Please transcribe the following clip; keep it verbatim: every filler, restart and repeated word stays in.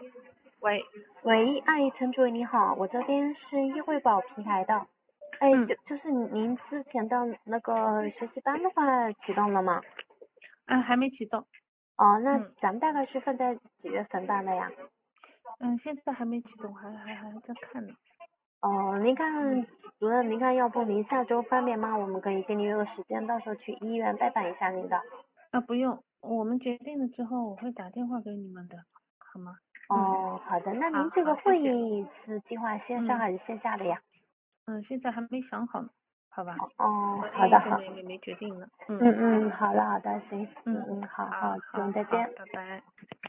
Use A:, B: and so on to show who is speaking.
A: 喂，
B: 喂，阿姨陈主任你好，我这边是易惠宝平台的，哎，
A: 嗯
B: 就就是您之前的那个学习班的话启动了吗？
A: 嗯，还没启动。
B: 哦，那
A: 嗯
B: 咱们大概是放在几月份办的呀？
A: 嗯，现在还没启动，还还还在看呢。
B: 哦，您看主任，您看要不您下周方便吗？我们可以跟您约个时间，到时候去医院拜访一下您的。
A: 啊，不用，我们决定了之后我会打电话给你们的，好吗？嗯，
B: 哦，好的，那您
A: 好
B: 这个会
A: 好谢谢
B: 议是计划线上
A: 嗯
B: 还是线下的呀？
A: 嗯，现在还没想好呢，好吧？
B: 哦，
A: 昨
B: 好的好，
A: 天现在也没没决定呢。嗯
B: 嗯嗯，好的好的，行，嗯
A: 嗯，
B: 嗯，好
A: 好
B: 好，主
A: 好好，
B: 任再见。
A: 拜拜。